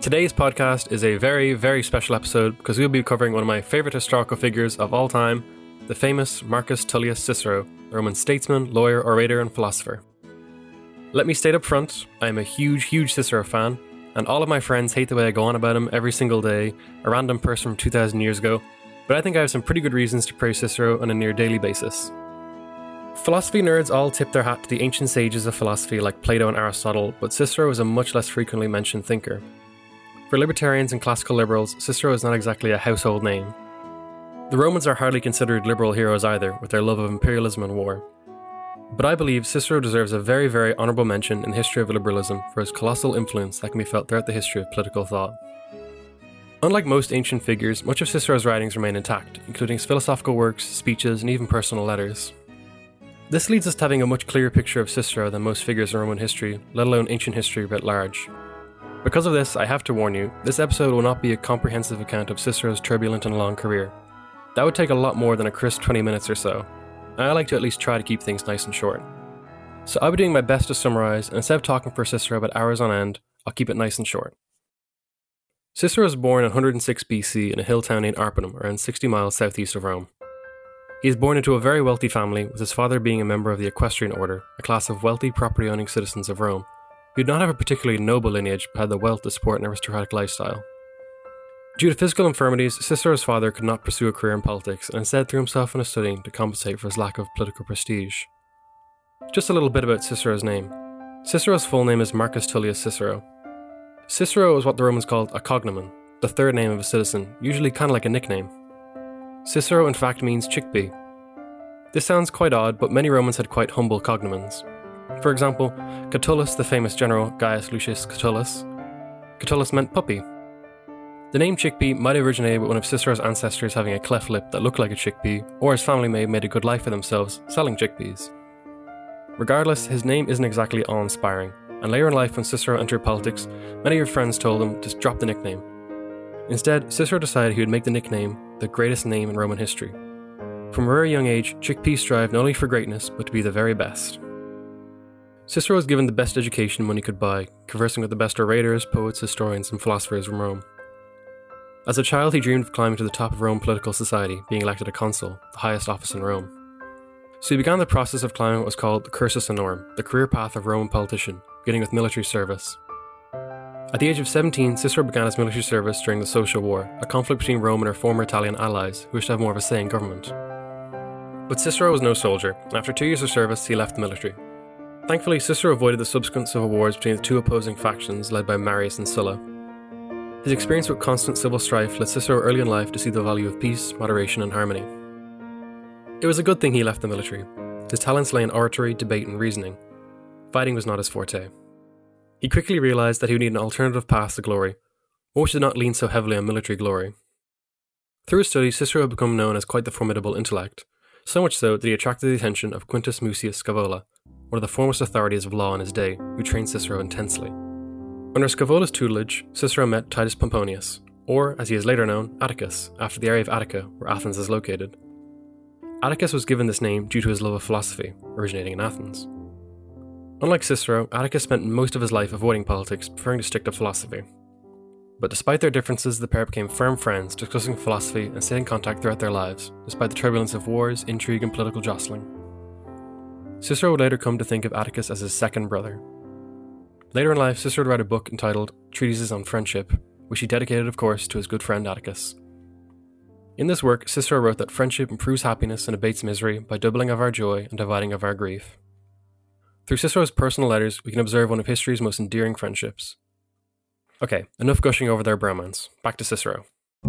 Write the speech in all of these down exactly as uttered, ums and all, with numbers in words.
Today's podcast is a very, very special episode because we'll be covering one of my favourite historical figures of all time, the famous Marcus Tullius Cicero, a Roman statesman, lawyer, orator, and philosopher. Let me state up front, I am a huge, huge Cicero fan, and all of my friends hate the way I go on about him every single day, a random person from two thousand years ago, but I think I have some pretty good reasons to praise Cicero on a near daily basis. Philosophy nerds all tip their hat to the ancient sages of philosophy like Plato and Aristotle, but Cicero is a much less frequently mentioned thinker. For libertarians and classical liberals, Cicero is not exactly a household name. The Romans are hardly considered liberal heroes either, with their love of imperialism and war. But I believe Cicero deserves a very, very honourable mention in the history of liberalism for his colossal influence that can be felt throughout the history of political thought. Unlike most ancient figures, much of Cicero's writings remain intact, including his philosophical works, speeches, and even personal letters. This leads us to having a much clearer picture of Cicero than most figures in Roman history, let alone ancient history writ large. Because of this, I have to warn you, this episode will not be a comprehensive account of Cicero's turbulent and long career. That would take a lot more than a crisp twenty minutes or so, and I like to at least try to keep things nice and short. So I'll be doing my best to summarise, and instead of talking for Cicero about hours on end, I'll keep it nice and short. Cicero was born in one hundred six B C in a hill town named Arpinum, around sixty miles southeast of Rome. He is born into a very wealthy family, with his father being a member of the Equestrian Order, a class of wealthy property-owning citizens of Rome, who did not have a particularly noble lineage but had the wealth to support an aristocratic lifestyle. Due to physical infirmities, Cicero's father could not pursue a career in politics and instead threw himself into studying to compensate for his lack of political prestige. Just a little bit about Cicero's name. Cicero's full name is Marcus Tullius Cicero. Cicero is what the Romans called a cognomen, the third name of a citizen, usually kind of like a nickname. Cicero in fact means chickpea. This sounds quite odd, but many Romans had quite humble cognomens. For example, Catulus, the famous general Gaius Lucius Catulus, Catulus meant puppy. The name chickpea might have originated with one of Cicero's ancestors having a cleft lip that looked like a chickpea, or his family may have made a good life for themselves selling chickpeas. Regardless, his name isn't exactly awe-inspiring, and later in life when Cicero entered politics, many of his friends told him to drop the nickname. Instead, Cicero decided he would make the nickname the greatest name in Roman history. From a very young age, chickpeas strive not only for greatness, but to be the very best. Cicero was given the best education money could buy, conversing with the best orators, poets, historians, and philosophers from Rome. As a child, he dreamed of climbing to the top of Roman political society, being elected a consul, the highest office in Rome. So he began the process of climbing what was called the cursus honorum, the career path of a Roman politician, beginning with military service. At the age of seventeen, Cicero began his military service during the Social War, a conflict between Rome and her former Italian allies, who wished to have more of a say in government. But Cicero was no soldier, and after two years of service, he left the military. Thankfully, Cicero avoided the subsequent civil wars between the two opposing factions led by Marius and Sulla. His experience with constant civil strife led Cicero early in life to see the value of peace, moderation, and harmony. It was a good thing he left the military. His talents lay in oratory, debate, and reasoning. Fighting was not his forte. He quickly realised that he would need an alternative path to glory, one which did not lean so heavily on military glory. Through his studies, Cicero had become known as quite the formidable intellect, so much so that he attracted the attention of Quintus Mucius Scaevola, one of the foremost authorities of law in his day, who trained Cicero intensely. Under Scaevola's tutelage, Cicero met Titus Pomponius, or, as he is later known, Atticus, after the area of Attica, where Athens is located. Atticus was given this name due to his love of philosophy, originating in Athens. Unlike Cicero, Atticus spent most of his life avoiding politics, preferring to stick to philosophy. But despite their differences, the pair became firm friends, discussing philosophy and staying in contact throughout their lives, despite the turbulence of wars, intrigue, and political jostling. Cicero would later come to think of Atticus as his second brother. Later in life, Cicero would write a book entitled Treatises on Friendship, which he dedicated, of course, to his good friend Atticus. In this work, Cicero wrote that friendship improves happiness and abates misery by doubling of our joy and dividing of our grief. Through Cicero's personal letters, we can observe one of history's most endearing friendships. Okay, enough gushing over their bromance. Back to Cicero.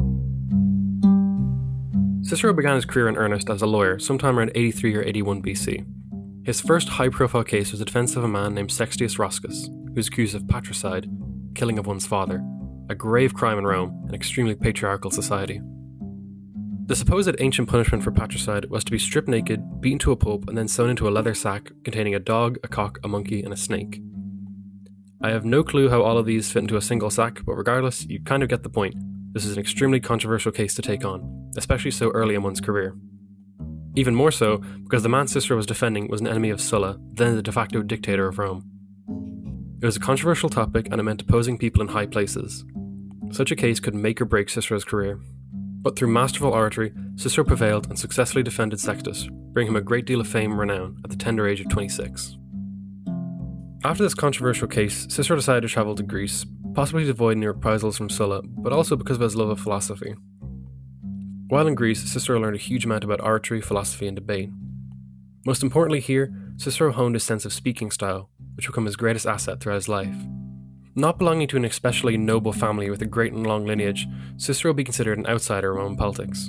Cicero began his career in earnest as a lawyer sometime around eighty-three or eighty-one B C. His first high-profile case was the defense of a man named Sextius Roscus, who was accused of patricide, killing of one's father, a grave crime in Rome, an extremely patriarchal society. The supposed ancient punishment for patricide was to be stripped naked, beaten to a pulp, and then sewn into a leather sack containing a dog, a cock, a monkey, and a snake. I have no clue how all of these fit into a single sack, but regardless, you kind of get the point. This is an extremely controversial case to take on, especially so early in one's career. Even more so, because the man Cicero was defending was an enemy of Sulla, then the de facto dictator of Rome. It was a controversial topic and it meant opposing people in high places. Such a case could make or break Cicero's career. But through masterful oratory, Cicero prevailed and successfully defended Sextus, bringing him a great deal of fame and renown at the tender age of twenty-six. After this controversial case, Cicero decided to travel to Greece, possibly to avoid any reprisals from Sulla, but also because of his love of philosophy. While in Greece, Cicero learned a huge amount about oratory, philosophy, and debate. Most importantly here, Cicero honed his sense of speaking style, which would become his greatest asset throughout his life. Not belonging to an especially noble family with a great and long lineage, Cicero would be considered an outsider in Roman politics.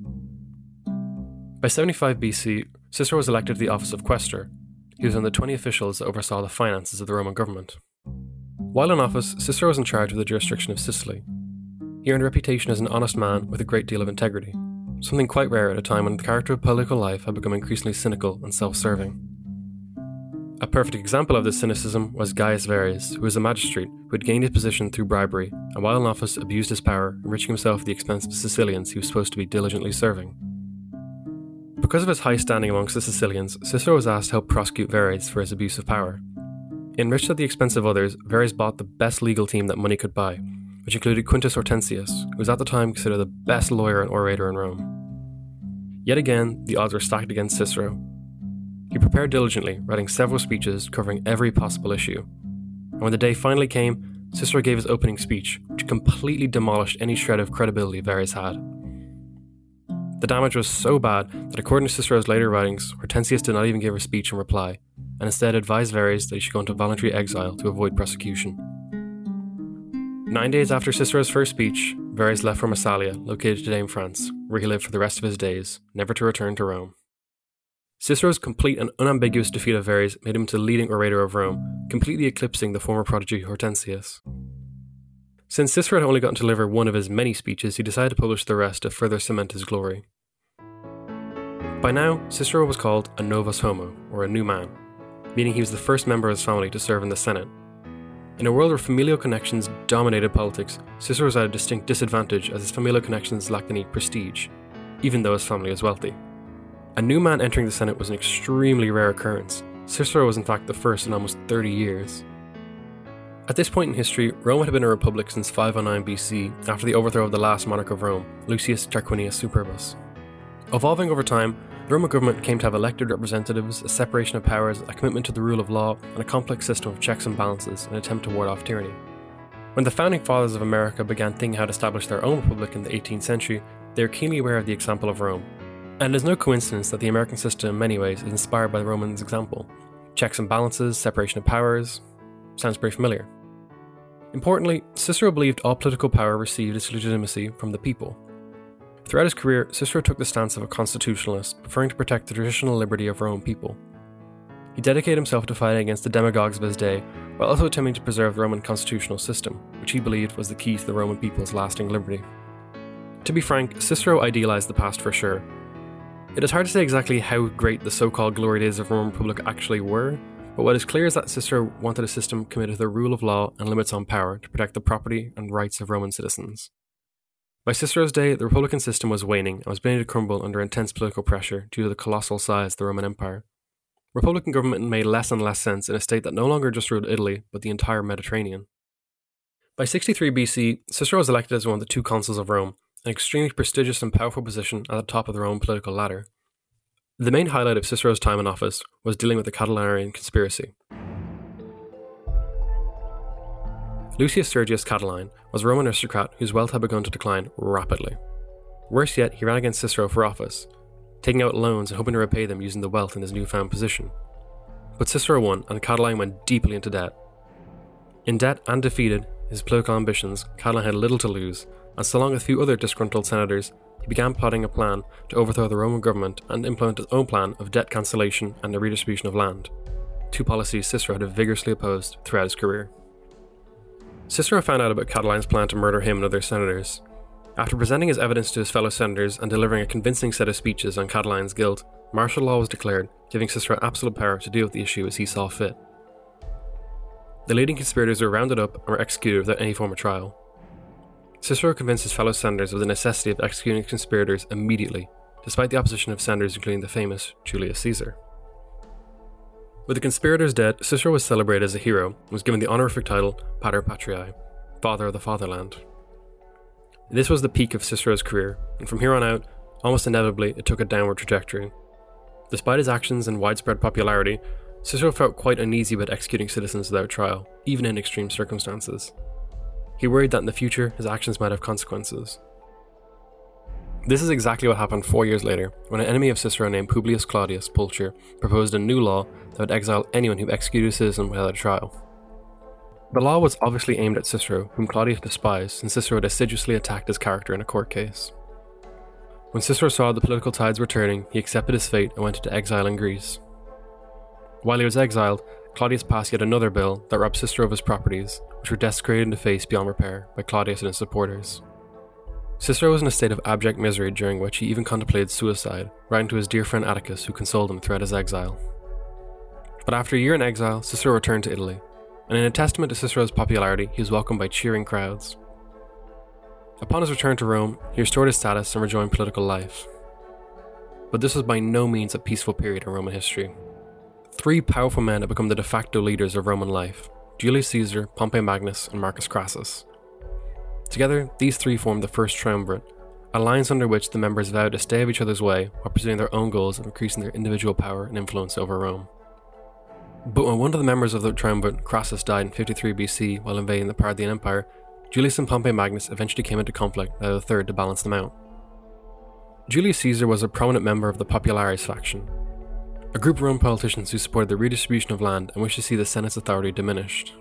By seventy-five B C, Cicero was elected to the office of quaestor. He was one of the twenty officials that oversaw the finances of the Roman government. While in office, Cicero was in charge of the jurisdiction of Sicily. He earned a reputation as an honest man with a great deal of integrity, something quite rare at a time when the character of political life had become increasingly cynical and self-serving. A perfect example of this cynicism was Gaius Verres, who was a magistrate who had gained his position through bribery and while in office abused his power, enriching himself at the expense of the Sicilians he was supposed to be diligently serving. Because of his high standing amongst the Sicilians, Cicero was asked to help prosecute Verres for his abuse of power. Enriched at the expense of others, Verres bought the best legal team that money could buy, which included Quintus Hortensius, who was at the time considered the best lawyer and orator in Rome. Yet again, the odds were stacked against Cicero. He prepared diligently, writing several speeches covering every possible issue. And when the day finally came, Cicero gave his opening speech, which completely demolished any shred of credibility Verres had. The damage was so bad that according to Cicero's later writings, Hortensius did not even give a speech in reply, and instead advised Verres that he should go into voluntary exile to avoid prosecution. Nine days after Cicero's first speech, Verres left for Massalia, located today in France, where he lived for the rest of his days, never to return to Rome. Cicero's complete and unambiguous defeat of Verres made him into the leading orator of Rome, completely eclipsing the former prodigy Hortensius. Since Cicero had only gotten to deliver one of his many speeches, he decided to publish the rest to further cement his glory. By now, Cicero was called a novus homo, or a new man, meaning he was the first member of his family to serve in the Senate. In a world where familial connections dominated politics, Cicero was at a distinct disadvantage as his familial connections lacked any prestige, even though his family was wealthy. A new man entering the Senate was an extremely rare occurrence. Cicero was in fact the first in almost thirty years. At this point in history, Rome had been a republic since five oh nine B C after the overthrow of the last monarch of Rome, Lucius Tarquinius Superbus. Evolving over time, the Roman government came to have elected representatives, a separation of powers, a commitment to the rule of law, and a complex system of checks and balances in an attempt to ward off tyranny. When the founding fathers of America began thinking how to establish their own republic in the eighteenth century, they were keenly aware of the example of Rome. And it is no coincidence that the American system in many ways is inspired by the Romans' example. Checks and balances, separation of powers, sounds very familiar. Importantly, Cicero believed all political power received its legitimacy from the people. Throughout his career, Cicero took the stance of a constitutionalist, preferring to protect the traditional liberty of Roman people. He dedicated himself to fighting against the demagogues of his day, while also attempting to preserve the Roman constitutional system, which he believed was the key to the Roman people's lasting liberty. To be frank, Cicero idealized the past for sure. It is hard to say exactly how great the so-called glory days of the Roman Republic actually were, but what is clear is that Cicero wanted a system committed to the rule of law and limits on power to protect the property and rights of Roman citizens. By Cicero's day, the republican system was waning and was beginning to crumble under intense political pressure due to the colossal size of the Roman Empire. Republican government made less and less sense in a state that no longer just ruled Italy, but the entire Mediterranean. By sixty-three B C, Cicero was elected as one of the two consuls of Rome, an extremely prestigious and powerful position at the top of the Roman political ladder. The main highlight of Cicero's time in office was dealing with the Catilinarian conspiracy. Lucius Sergius Catiline was a Roman aristocrat whose wealth had begun to decline rapidly. Worse yet, he ran against Cicero for office, taking out loans and hoping to repay them using the wealth in his newfound position. But Cicero won, and Catiline went deeply into debt. In debt and defeated, his political ambitions, Catiline had little to lose, and so along with a few other disgruntled senators, he began plotting a plan to overthrow the Roman government and implement his own plan of debt cancellation and the redistribution of land, two policies Cicero had vigorously opposed throughout his career. Cicero found out about Catiline's plan to murder him and other senators. After presenting his evidence to his fellow senators and delivering a convincing set of speeches on Catiline's guilt, martial law was declared, giving Cicero absolute power to deal with the issue as he saw fit. The leading conspirators were rounded up and were executed without any form of trial. Cicero convinced his fellow senators of the necessity of executing conspirators immediately, despite the opposition of senators including the famous Julius Caesar. With the conspirators dead, Cicero was celebrated as a hero and was given the honorific title Pater Patriae, Father of the Fatherland. This was the peak of Cicero's career, and from here on out, almost inevitably, it took a downward trajectory. Despite his actions and widespread popularity, Cicero felt quite uneasy about executing citizens without trial, even in extreme circumstances. He worried that in the future, his actions might have consequences. This is exactly what happened four years later, when an enemy of Cicero named Publius Claudius Pulcher proposed a new law that would exile anyone who executed a citizen without a trial. The law was obviously aimed at Cicero, whom Claudius despised, since Cicero had assiduously attacked his character in a court case. When Cicero saw the political tides were turning, he accepted his fate and went into exile in Greece. While he was exiled, Claudius passed yet another bill that robbed Cicero of his properties, which were desecrated and defaced beyond repair by Claudius and his supporters. Cicero was in a state of abject misery during which he even contemplated suicide, writing to his dear friend Atticus, who consoled him throughout his exile. But after a year in exile, Cicero returned to Italy, and in a testament to Cicero's popularity, he was welcomed by cheering crowds. Upon his return to Rome, he restored his status and rejoined political life. But this was by no means a peaceful period in Roman history. Three powerful men had become the de facto leaders of Roman life: Julius Caesar, Pompey Magnus, and Marcus Crassus. Together, these three formed the First Triumvirate, an alliance under which the members vowed to stay out of each other's way while pursuing their own goals of increasing their individual power and influence over Rome. But when one of the members of the Triumvirate, Crassus, died in fifty-three B C while invading the Parthian Empire, Julius and Pompey Magnus eventually came into conflict without a third to balance them out. Julius Caesar was a prominent member of the Populares faction, a group of Roman politicians who supported the redistribution of land and wished to see the Senate's authority diminished.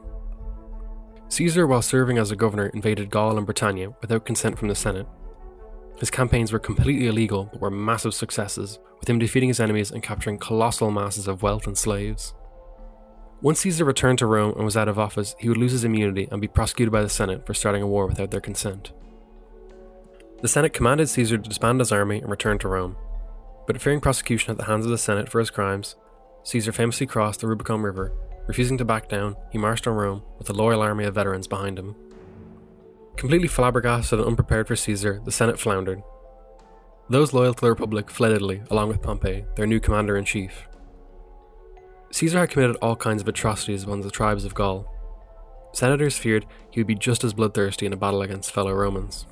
Caesar, while serving as a governor, invaded Gaul and Britannia without consent from the Senate. His campaigns were completely illegal but were massive successes, with him defeating his enemies and capturing colossal masses of wealth and slaves. Once Caesar returned to Rome and was out of office, he would lose his immunity and be prosecuted by the Senate for starting a war without their consent. The Senate commanded Caesar to disband his army and return to Rome, but fearing prosecution at the hands of the Senate for his crimes, Caesar famously crossed the Rubicon River. Refusing to back down, he marched on Rome with a loyal army of veterans behind him. Completely flabbergasted and unprepared for Caesar, the Senate floundered. Those loyal to the Republic fled Italy, along with Pompey, their new commander-in-chief. Caesar had committed all kinds of atrocities among the tribes of Gaul. Senators feared he would be just as bloodthirsty in a battle against fellow Romans.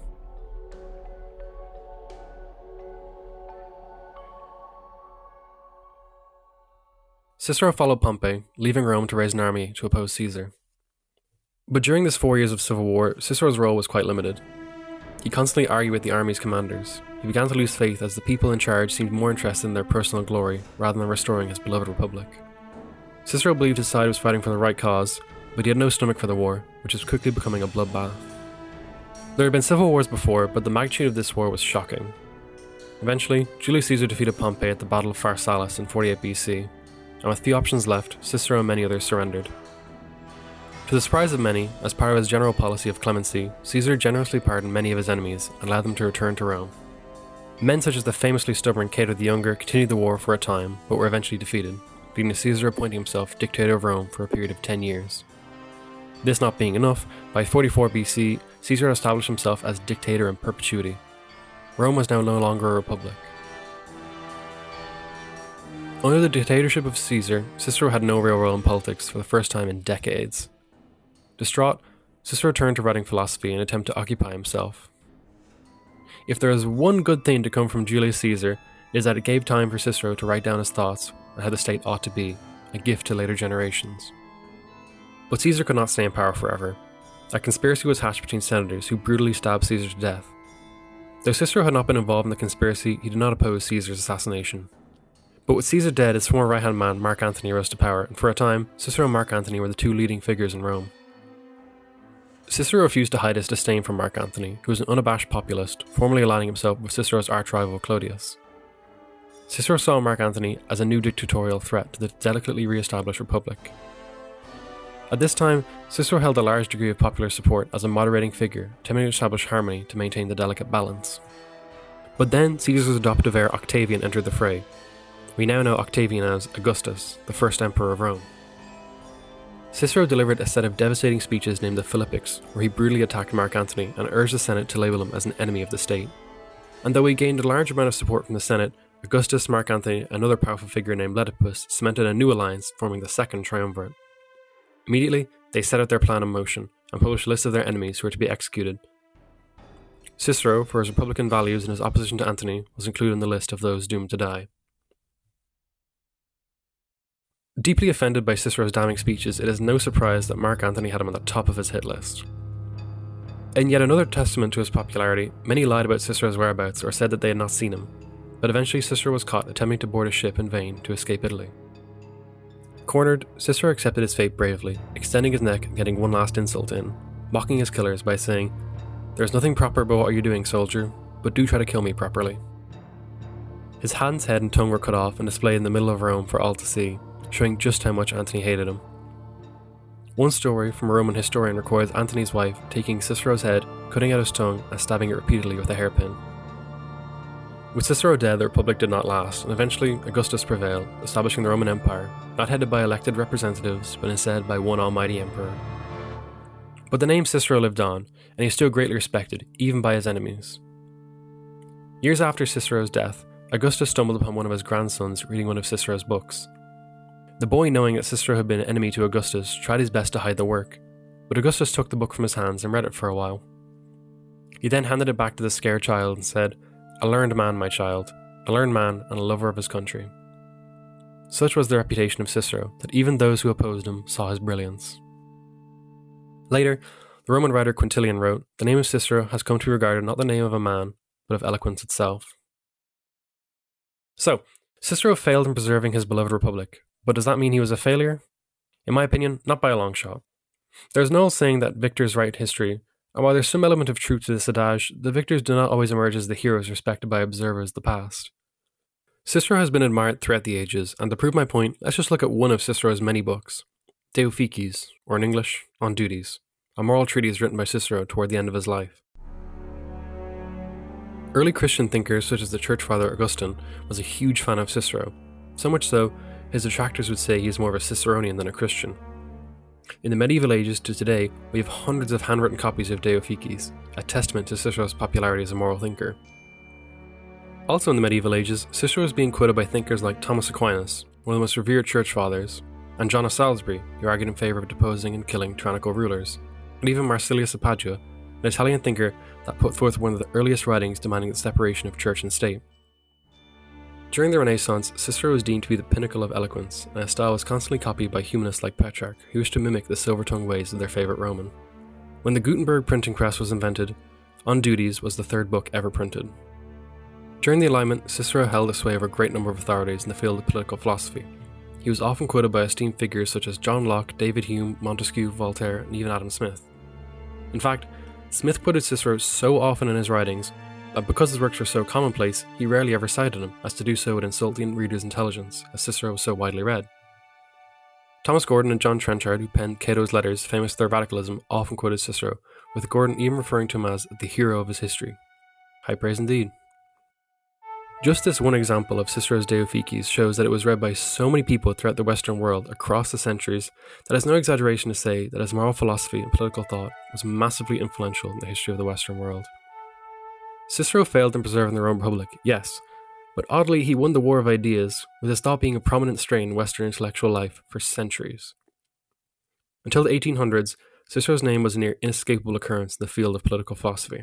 Cicero followed Pompey, leaving Rome to raise an army to oppose Caesar. But during this four years of civil war, Cicero's role was quite limited. He constantly argued with the army's commanders. He began to lose faith as the people in charge seemed more interested in their personal glory rather than restoring his beloved republic. Cicero believed his side was fighting for the right cause, but he had no stomach for the war, which was quickly becoming a bloodbath. There had been civil wars before, but the magnitude of this war was shocking. Eventually, Julius Caesar defeated Pompey at the Battle of Pharsalus in forty-eight B C, and with few options left, Cicero and many others surrendered. To the surprise of many, as part of his general policy of clemency, Caesar generously pardoned many of his enemies and allowed them to return to Rome. Men such as the famously stubborn Cato the Younger continued the war for a time, but were eventually defeated, leading to Caesar appointing himself dictator of Rome for a period of ten years. This not being enough, by forty-four B C, Caesar established himself as dictator in perpetuity. Rome was now no longer a republic. Under the dictatorship of Caesar, Cicero had no real role in politics for the first time in decades. Distraught, Cicero turned to writing philosophy in an attempt to occupy himself. If there is one good thing to come from Julius Caesar, it is that it gave time for Cicero to write down his thoughts on how the state ought to be, a gift to later generations. But Caesar could not stay in power forever. A conspiracy was hatched between senators who brutally stabbed Caesar to death. Though Cicero had not been involved in the conspiracy, he did not oppose Caesar's assassination. But with Caesar dead, his former right-hand man Mark Antony rose to power, and for a time, Cicero and Mark Antony were the two leading figures in Rome. Cicero refused to hide his disdain for Mark Antony, who was an unabashed populist, formally aligning himself with Cicero's arch-rival Clodius. Cicero saw Mark Antony as a new dictatorial threat to the delicately re-established republic. At this time, Cicero held a large degree of popular support as a moderating figure, attempting to establish harmony to maintain the delicate balance. But then, Caesar's adoptive heir Octavian entered the fray. We now know Octavian as Augustus, the first emperor of Rome. Cicero delivered a set of devastating speeches named the Philippics, where he brutally attacked Mark Antony and urged the Senate to label him as an enemy of the state. And though he gained a large amount of support from the Senate, Augustus, Mark Antony, and another powerful figure named Lentipus cemented a new alliance, forming the Second Triumvirate. Immediately, they set out their plan in motion and published a list of their enemies who were to be executed. Cicero, for his republican values and his opposition to Antony, was included in the list of those doomed to die. Deeply offended by Cicero's damning speeches, it is no surprise that Mark Antony had him at the top of his hit list. In yet another testament to his popularity, many lied about Cicero's whereabouts or said that they had not seen him, but eventually Cicero was caught attempting to board a ship in vain to escape Italy. Cornered, Cicero accepted his fate bravely, extending his neck and getting one last insult in, mocking his killers by saying, "There is nothing proper about what you're doing, soldier, but do try to kill me properly." His hands, head and tongue were cut off and displayed in the middle of Rome for all to see, showing just how much Antony hated him. One story from a Roman historian records Antony's wife taking Cicero's head, cutting out his tongue, and stabbing it repeatedly with a hairpin. With Cicero dead, the Republic did not last, and eventually Augustus prevailed, establishing the Roman Empire, not headed by elected representatives, but instead by one almighty emperor. But the name Cicero lived on, and he was still greatly respected, even by his enemies. Years after Cicero's death, Augustus stumbled upon one of his grandsons reading one of Cicero's books. The boy, knowing that Cicero had been an enemy to Augustus, tried his best to hide the work, but Augustus took the book from his hands and read it for a while. He then handed it back to the scared child and said, "A learned man, my child, a learned man and a lover of his country." Such was the reputation of Cicero, that even those who opposed him saw his brilliance. Later, the Roman writer Quintilian wrote, "The name of Cicero has come to be regarded not the name of a man, but of eloquence itself." So, Cicero failed in preserving his beloved republic, but does that mean he was a failure? In my opinion, not by a long shot. There's an old saying that victors write history, and while there's some element of truth to this adage, the victors do not always emerge as the heroes respected by observers of the past. Cicero has been admired throughout the ages, and to prove my point, let's just look at one of Cicero's many books, De Officiis, or in English, On Duties, a moral treatise written by Cicero toward the end of his life. Early Christian thinkers such as the church father Augustine was a huge fan of Cicero, so much so, his detractors would say he is more of a Ciceronian than a Christian. In the medieval ages to today, we have hundreds of handwritten copies of De Officiis, a testament to Cicero's popularity as a moral thinker. Also in the medieval ages, Cicero was being quoted by thinkers like Thomas Aquinas, one of the most revered church fathers, and John of Salisbury, who argued in favour of deposing and killing tyrannical rulers, and even Marsilius of Padua, an Italian thinker that put forth one of the earliest writings demanding the separation of church and state. During the Renaissance, Cicero was deemed to be the pinnacle of eloquence, and his style was constantly copied by humanists like Petrarch, who wished to mimic the silver-tongued ways of their favourite Roman. When the Gutenberg printing press was invented, On Duties was the third book ever printed. During the Enlightenment, Cicero held the sway over a great number of authorities in the field of political philosophy. He was often quoted by esteemed figures such as John Locke, David Hume, Montesquieu, Voltaire, and even Adam Smith. In fact, Smith quoted Cicero so often in his writings that because his works were so commonplace, he rarely ever cited him, as to do so would insult the reader's intelligence, as Cicero was so widely read. Thomas Gordon and John Trenchard, who penned Cato's Letters, famous for their radicalism, often quoted Cicero, with Gordon even referring to him as the hero of his history. High praise indeed. Just this one example of Cicero's De Officiis shows that it was read by so many people throughout the Western world across the centuries that it's no exaggeration to say that his moral philosophy and political thought was massively influential in the history of the Western world. Cicero failed in preserving the Roman Republic, yes, but oddly he won the war of ideas, with his thought being a prominent strain in Western intellectual life for centuries. Until the eighteen hundreds, Cicero's name was a near inescapable occurrence in the field of political philosophy.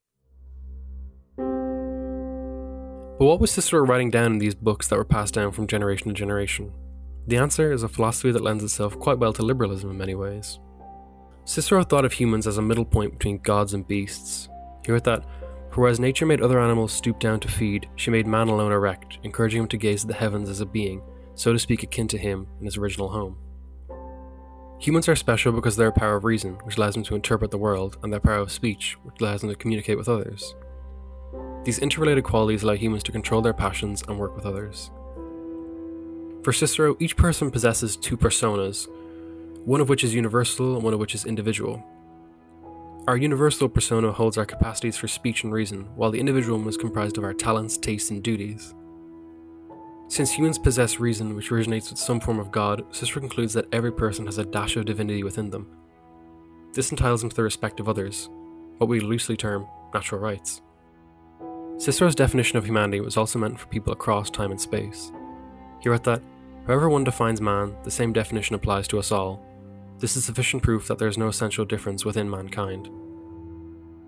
But what was Cicero writing down in these books that were passed down from generation to generation? The answer is a philosophy that lends itself quite well to liberalism in many ways. Cicero thought of humans as a middle point between gods and beasts. He wrote that, "For whereas nature made other animals stoop down to feed, she made man alone erect, encouraging him to gaze at the heavens as a being, so to speak akin to him in his original home." Humans are special because of their power of reason, which allows them to interpret the world, and their power of speech, which allows them to communicate with others. These interrelated qualities allow humans to control their passions and work with others. For Cicero, each person possesses two personas, one of which is universal and one of which is individual. Our universal persona holds our capacities for speech and reason, while the individual one is comprised of our talents, tastes, and duties. Since humans possess reason, which originates with some form of God, Cicero concludes that every person has a dash of divinity within them. This entitles them to the respect of others, what we loosely term natural rights. Cicero's definition of humanity was also meant for people across time and space. He wrote that, "However one defines man, the same definition applies to us all. This is sufficient proof that there is no essential difference within mankind."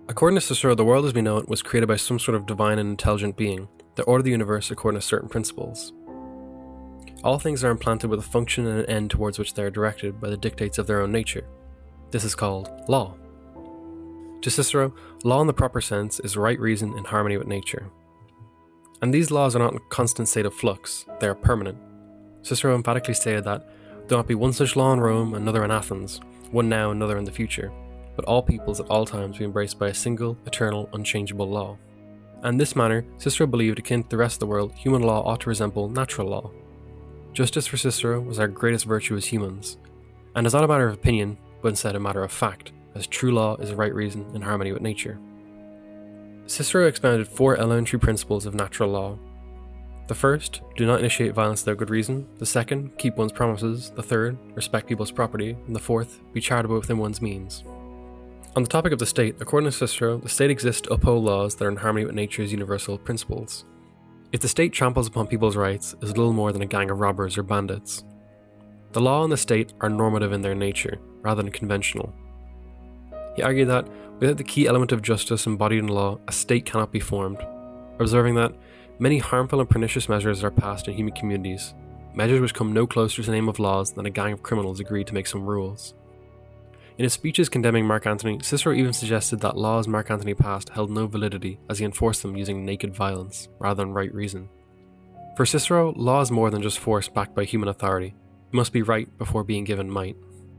According to Cicero, the world as we know it was created by some sort of divine and intelligent being that ordered the universe according to certain principles. All things are implanted with a function and an end towards which they are directed by the dictates of their own nature. This is called law. To Cicero, law in the proper sense is right reason in harmony with nature. And these laws are not in a constant state of flux, they are permanent. Cicero emphatically stated that there not be one such law in Rome, another in Athens, one now, another in the future, but all peoples at all times be embraced by a single, eternal, unchangeable law. And in this manner, Cicero believed, akin to the rest of the world, human law ought to resemble natural law. Justice for Cicero was our greatest virtue as humans, and is not a matter of opinion, but instead a matter of fact, as true law is right reason in harmony with nature. Cicero expounded four elementary principles of natural law. The first, do not initiate violence without good reason. The second, keep one's promises. The third, respect people's property. And the fourth, be charitable within one's means. On the topic of the state, according to Cicero, the state exists to uphold laws that are in harmony with nature's universal principles. If the state tramples upon people's rights, it is little more than a gang of robbers or bandits. The law and the state are normative in their nature, rather than conventional. He argued that, without the key element of justice embodied in law, a state cannot be formed, observing that many harmful and pernicious measures are passed in human communities, measures which come no closer to the name of laws than a gang of criminals agreed to make some rules. In his speeches condemning Mark Antony, Cicero even suggested that laws Mark Antony passed held no validity as he enforced them using naked violence, rather than right reason. For Cicero, law is more than just force backed by human authority. It must be right before being given might.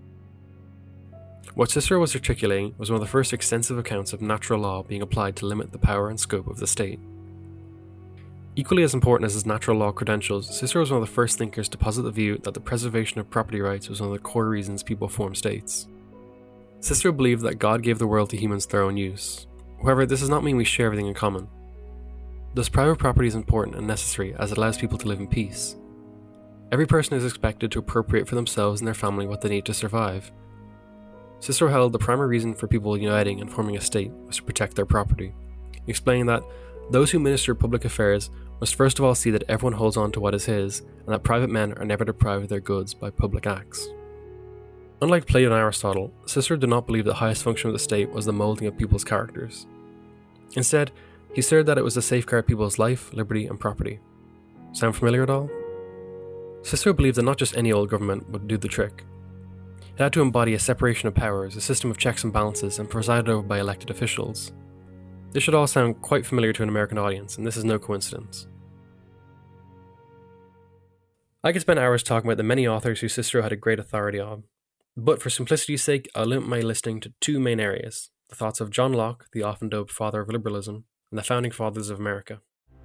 What Cicero was articulating was one of the first extensive accounts of natural law being applied to limit the power and scope of the state. Equally as important as his natural law credentials, Cicero was one of the first thinkers to posit the view that the preservation of property rights was one of the core reasons people form states. Cicero believed that God gave the world to humans for their own use. However, this does not mean we share everything in common. Thus, private property is important and necessary as it allows people to live in peace. Every person is expected to appropriate for themselves and their family what they need to survive. Cicero held the primary reason for people uniting and forming a state was to protect their property, explaining that those who minister public affairs must first of all see that everyone holds on to what is his, and that private men are never deprived of their goods by public acts. Unlike Plato and Aristotle, Cicero did not believe the highest function of the state was the moulding of people's characters. Instead, he asserted that it was to safeguard people's life, liberty, and property. Sound familiar at all? Cicero believed that not just any old government would do the trick. It had to embody a separation of powers, a system of checks and balances, and presided over by elected officials. This should all sound quite familiar to an American audience, and this is no coincidence. I could spend hours talking about the many authors who Cicero had a great authority on, but for simplicity's sake, I'll limit my listing to two main areas: the thoughts of John Locke, the often dubbed father of liberalism, and the founding fathers of America.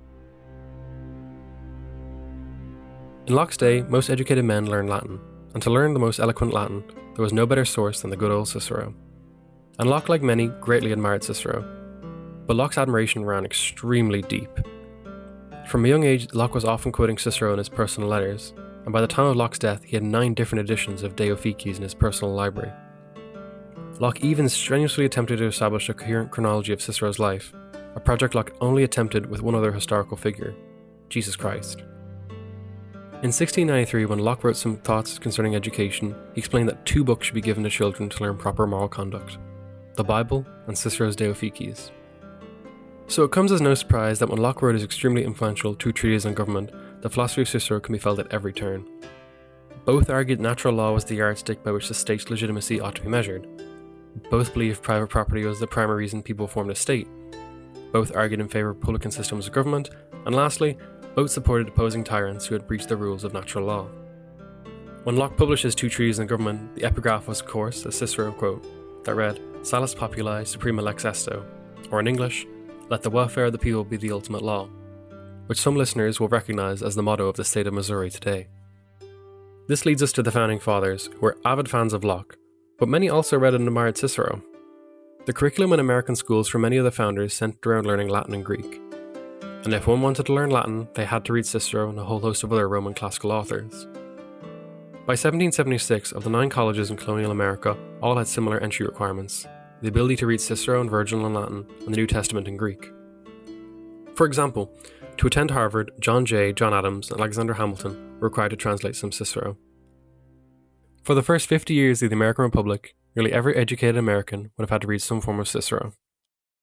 In Locke's day, most educated men learned Latin, and to learn the most eloquent Latin, there was no better source than the good old Cicero. And Locke, like many, greatly admired Cicero. But Locke's admiration ran extremely deep. From a young age, Locke was often quoting Cicero in his personal letters, and by the time of Locke's death, he had nine different editions of De Officiis in his personal library. Locke even strenuously attempted to establish a coherent chronology of Cicero's life, a project Locke only attempted with one other historical figure, Jesus Christ. In sixteen ninety-three, when Locke wrote some thoughts concerning education, he explained that two books should be given to children to learn proper moral conduct: the Bible and Cicero's De Officiis. So it comes as no surprise that when Locke wrote his extremely influential Two Treatises on Government, the philosophy of Cicero can be felt at every turn. Both argued natural law was the yardstick by which the state's legitimacy ought to be measured. Both believed private property was the primary reason people formed a state. Both argued in favour of republican systems of government, and lastly, both supported opposing tyrants who had breached the rules of natural law. When Locke published his Two Treatises on Government, the epigraph was, of course, a Cicero quote that read, "Salus populi suprema lex esto," or in English, "Let the welfare of the people be the ultimate law," which some listeners will recognise as the motto of the state of Missouri today. This leads us to the Founding Fathers, who were avid fans of Locke, but many also read and admired Cicero. The curriculum in American schools for many of the founders centered around learning Latin and Greek. And if one wanted to learn Latin, they had to read Cicero and a whole host of other Roman classical authors. By seventeen seventy-six, of the nine colleges in colonial America, all had similar entry requirements: the ability to read Cicero and Virgil in Latin and the New Testament in Greek. For example, to attend Harvard, John Jay, John Adams, and Alexander Hamilton were required to translate some Cicero. For the first fifty years of the American Republic, nearly every educated American would have had to read some form of Cicero.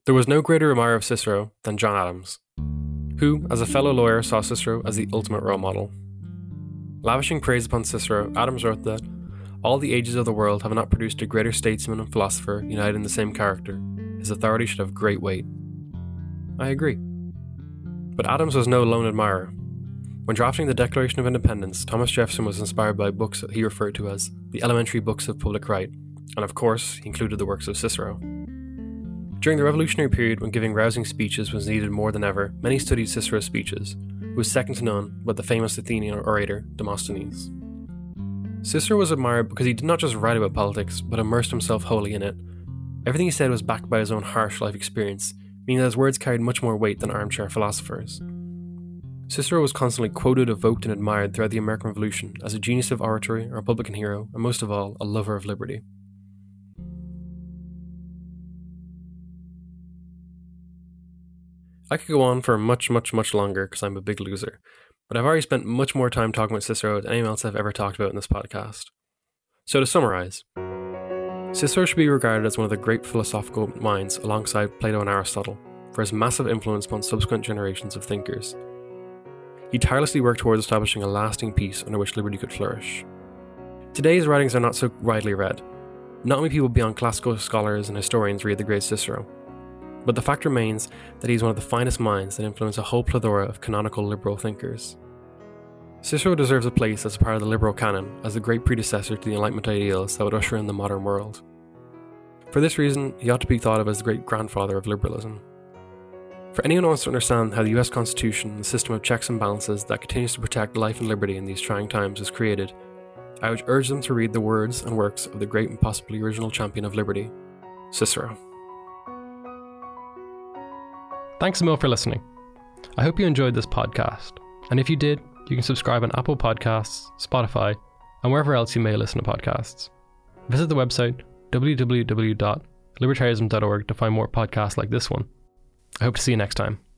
There was no greater admirer of Cicero than John Adams, who, as a fellow lawyer, saw Cicero as the ultimate role model. Lavishing praise upon Cicero, Adams wrote that all the ages of the world have not produced a greater statesman and philosopher united in the same character. His authority should have great weight. I agree. But Adams was no lone admirer. When drafting the Declaration of Independence, Thomas Jefferson was inspired by books that he referred to as the elementary books of public right, and of course, he included the works of Cicero. During the Revolutionary period, when giving rousing speeches was needed more than ever, many studied Cicero's speeches, who was second to none but the famous Athenian orator Demosthenes. Cicero was admired because he did not just write about politics, but immersed himself wholly in it. Everything he said was backed by his own harsh life experience, meaning that his words carried much more weight than armchair philosophers. Cicero was constantly quoted, evoked, and admired throughout the American Revolution as a genius of oratory, a Republican hero, and most of all, a lover of liberty. I could go on for much, much, much longer because I'm a big loser, but I've already spent much more time talking about Cicero than anyone else I've ever talked about in this podcast. So to summarize, Cicero should be regarded as one of the great philosophical minds alongside Plato and Aristotle for his massive influence upon subsequent generations of thinkers. He tirelessly worked towards establishing a lasting peace under which liberty could flourish. Today his writings are not so widely read. Not many people beyond classical scholars and historians read the great Cicero. But the fact remains that he is one of the finest minds that influence a whole plethora of canonical liberal thinkers. Cicero deserves a place as a part of the liberal canon as the great predecessor to the Enlightenment ideals that would usher in the modern world. For this reason, he ought to be thought of as the great grandfather of liberalism. For anyone who wants to understand how the U S Constitution, the system of checks and balances that continues to protect life and liberty in these trying times, was created, I would urge them to read the words and works of the great and possibly original champion of liberty, Cicero. Thanks a mil for listening. I hope you enjoyed this podcast, and if you did, you can subscribe on Apple Podcasts, Spotify, and wherever else you may listen to podcasts. Visit the website w w w dot libertarianism dot org to find more podcasts like this one. I hope to see you next time.